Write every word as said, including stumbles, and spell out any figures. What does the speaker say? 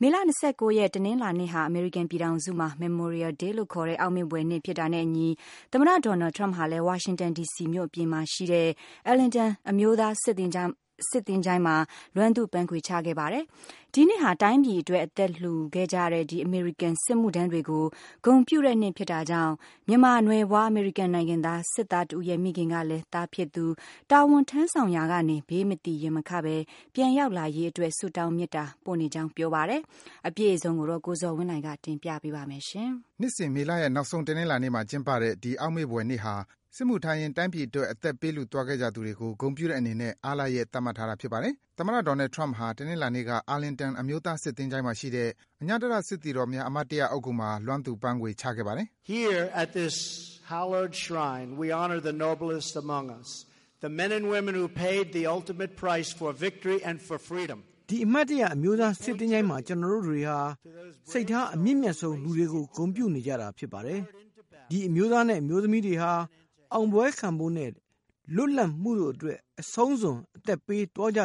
မေလ၂၉ရက်တနင်္လာနေ့ဟာအမေရိကန်ပြည်ထောင်စုမှာ Memorial Day လို့ခေါ်တဲ့အောက်မေ့ဘွယ်နေ့ဖြစ်တာနဲ့အညီသမ္မတဒေါ်နယ်ထရမ့်ဟာလည်းဝါရှင်တန်ဒီစီမြို့အပြင်မှာရှိတဲ့ Arlington အမျိုးသားစစ်သင်္ချိုင်းစစ်တင်ချိုင်းမှာလွမ်းသူ့ပန်းခွေချခဲ့ပါတယ်။ဒီနေ့ဟာတိုင်းပြည်အတွက်အသက်လှူခဲ့ကြတဲ့ဒီအမေရိကန်စစ်မှုထမ်းတွေကိုဂုဏ်ပြုတဲ့နေ့ဖြစ်တာကြောင့်မြန်မာနွယ်ဘွားအမေရိကန်နိုင်ငံသားစစ်သားတူရဲ့မိခင်ကလည်းသားဖြစ်သူတာဝန်ထမ်းဆောင်ရာကနေဘေးမတည်ရင်မခပဲပြန်ရောက်လာရေးအတွက်ဆုတောင်းမေတ္တာပို့နေကြောင်းပြောပါတယ်။အပြည့်အစုံကိုတော့ကိုဇော်ဝင်းနိုင်ကတင်ပြပေးပါမယ်ရှင်။နှစ်စဉ်မေလရဲ့နောက်ဆုံးတနင်္လာနေ့မှာကျင်းပတဲ့ဒီအောက်မေ့ဘွယ်နေ့ဟာစစ်မှုထမ်းရင်တိုင်းပြည်အတွက်အသက်ပေးလူသွားခဲ့ကြသူတွေကိုဂုဏ်ပြုတဲ့အနေနဲ့အားလပ်ရက်သတ်မှတ်ထားတာဖြစ်ပါတယ်။သမ္မတဒေါ်နယ်ထရမ့်ဟာတနင်္လာနေ့က Arlington အမျိုးသားစစ်သင်္ချိုင်းမှာရှိတဲ့အညတရစစ်သည်တော်များအမတ်တရအုပ်ဂူမှာလွမ်းသူ့ပန်းခွေချခဲ့ပါတယ်။ Here at this hallowed shrine we honor the noblest among us, the men and women who paid the ultimate price for victory and for freedom. ဒီအမတ်တရအမျိုးသားစစ်သင်္ချိုင်းမှာကျွန်တော်တို့တွေဟာစိတ်ထားအမြင့်မြတ်ဆုံးလူတွေကိုဂုဏ်ပြုနေကြတာဖြစ်ပါတယ်။ဒီအမျိုးသားနဲ့အမျိုးသမီးတွေဟာအောင်ပွဲခံဖို့နဲ့လွတ်လပ်မှုတို့အတွက်အဆုံးစွန်အသက်ပေးတော်ကြ